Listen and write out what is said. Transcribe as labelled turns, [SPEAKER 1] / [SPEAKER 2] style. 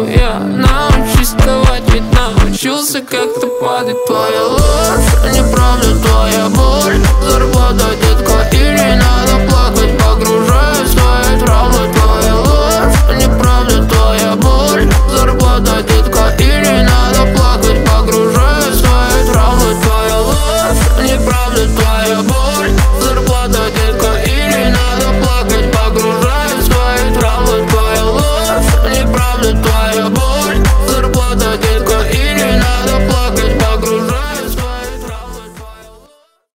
[SPEAKER 1] бы я научись вставать, ведь научился как-то падать. Твоя ложь, неправда твоя боль.